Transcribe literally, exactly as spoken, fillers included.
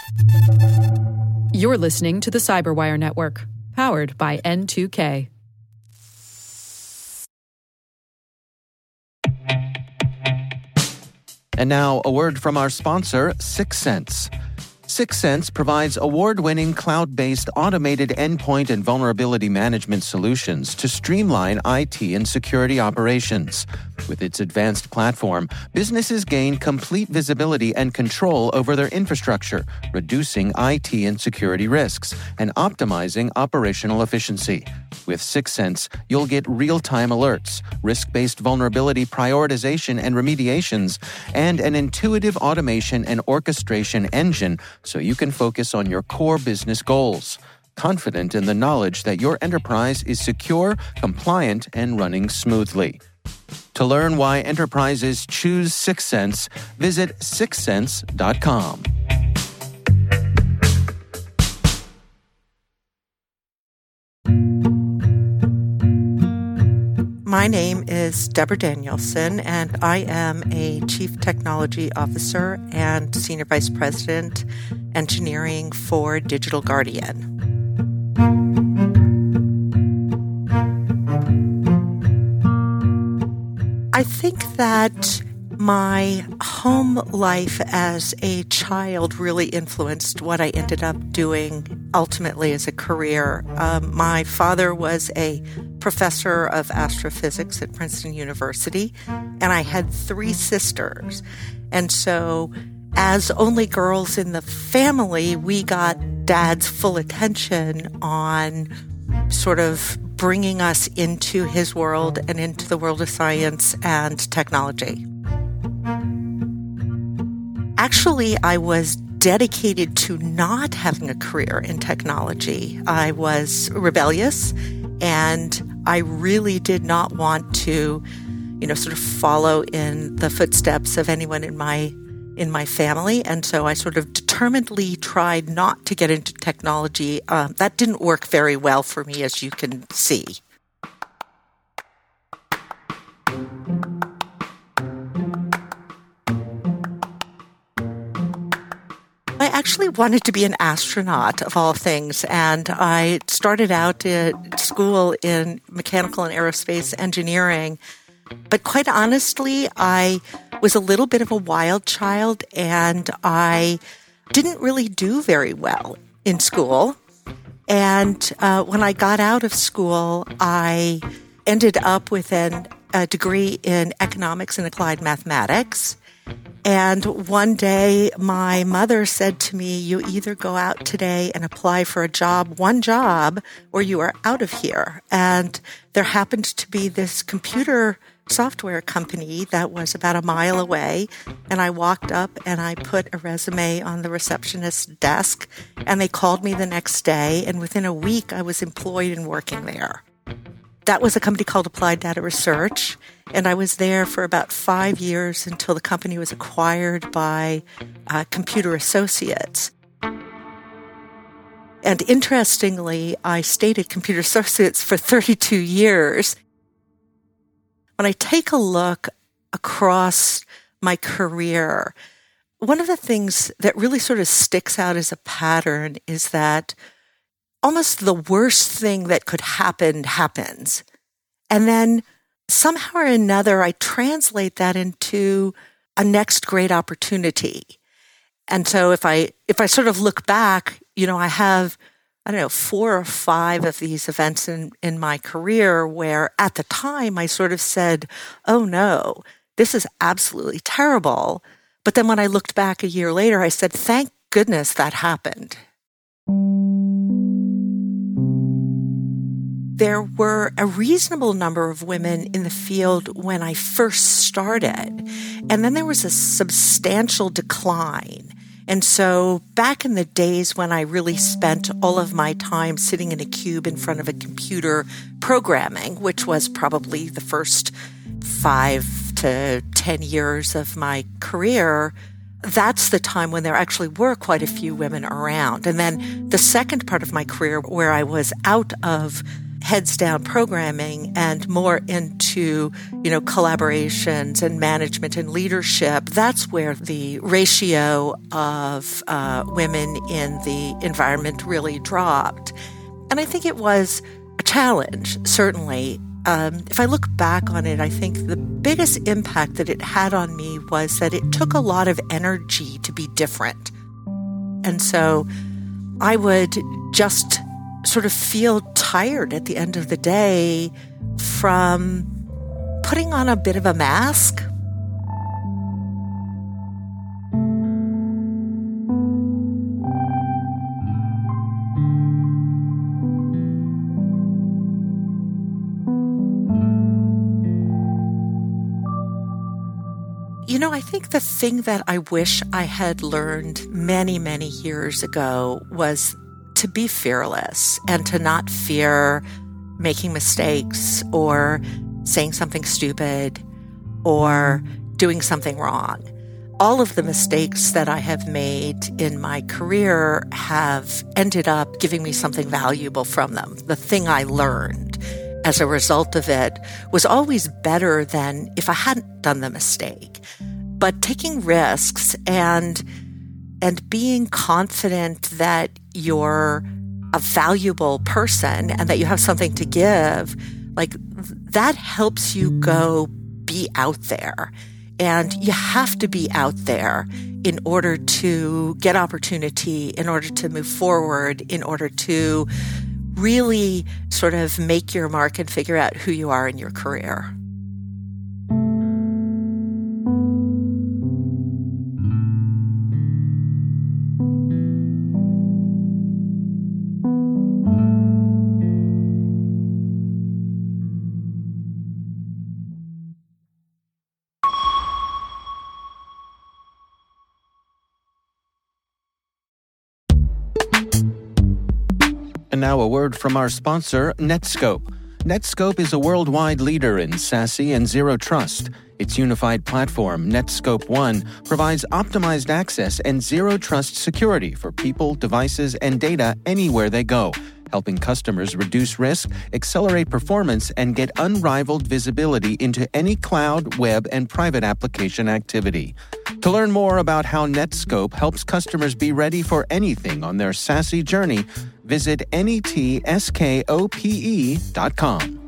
You're listening to the Cyberwire Network, powered by N two K. And now, a word from our sponsor, Syxsense. Syxsense provides award-winning cloud-based automated endpoint and vulnerability management solutions to streamline I T and security operations. With its advanced platform, businesses gain complete visibility and control over their infrastructure, reducing I T and security risks and optimizing operational efficiency. With Syxsense, you'll get real-time alerts, risk-based vulnerability prioritization and remediations, and an intuitive automation and orchestration engine so you can focus on your core business goals, confident in the knowledge that your enterprise is secure, compliant, and running smoothly. To learn why enterprises choose Syxsense, visit syxsense dot com. My name is Deborah Danielson, and I am a Chief Technology Officer and Senior Vice President, Engineering for Digital Guardian. I think that my home life as a child really influenced what I ended up doing ultimately as a career. Um, my father was a professor of astrophysics at Princeton University, and I had three sisters. And so, as only girls in the family, we got Dad's full attention on sort of bringing us into his world and into the world of science and technology. Actually, I was dedicated to not having a career in technology. I was rebellious, and I really did not want to, you know, sort of follow in the footsteps of anyone in my in my family. And so I sort of determinedly tried not to get into technology. Um, that didn't work very well for me, as you can see. I actually wanted to be an astronaut, of all things, and I started out at school in mechanical and aerospace engineering. But quite honestly, I was a little bit of a wild child, and I didn't really do very well in school. And uh, when I got out of school, I ended up with an, a degree in economics and applied mathematics. And one day, my mother said to me, you either go out today and apply for a job, one job, or you are out of here. And there happened to be this computer software company that was about a mile away. And I walked up and I put a resume on the receptionist's desk, and they called me the next day. And within a week, I was employed and working there. That was a company called Applied Data Research, and I was there for about five years until the company was acquired by uh, Computer Associates. And interestingly, I stayed at Computer Associates for thirty-two years. When I take a look across my career, one of the things that really sort of sticks out as a pattern is that almost the worst thing that could happen happens. And then somehow or another, I translate that into a next great opportunity. And so if I if I sort of look back, you know, I have, I don't know, four or five of these events in, in my career where at the time I sort of said, oh no, this is absolutely terrible. But then when I looked back a year later, I said, thank goodness that happened. There were a reasonable number of women in the field when I first started, and then there was a substantial decline. And so back in the days when I really spent all of my time sitting in a cube in front of a computer programming, which was probably the first five to ten years of my career, that's the time when there actually were quite a few women around. And then the second part of my career where I was out of heads down programming and more into, you know, collaborations and management and leadership, that's where the ratio of uh, women in the environment really dropped. And I think it was a challenge, certainly. Um, if I look back on it, I think the biggest impact that it had on me was that it took a lot of energy to be different. And so I would just sort of feel tired at the end of the day from putting on a bit of a mask. You know, I think the thing that I wish I had learned many, many years ago was to be fearless and to not fear making mistakes or saying something stupid or doing something wrong. All of the mistakes that I have made in my career have ended up giving me something valuable from them. The thing I learned as a result of it was always better than if I hadn't done the mistake. But taking risks and and being confident that you're a valuable person and that you have something to give, like that helps you go be out there. And you have to be out there in order to get opportunity, in order to move forward, in order to really sort of make your mark and figure out who you are in your career. And now a word from our sponsor, Netskope. Netskope is a worldwide leader in SASE and Zero Trust. Its unified platform, Netskope One, provides optimized access and Zero Trust security for people, devices, and data anywhere they go, helping customers reduce risk, accelerate performance, and get unrivaled visibility into any cloud, web, and private application activity. To learn more about how Netskope helps customers be ready for anything on their SASE journey, visit netskope dot com.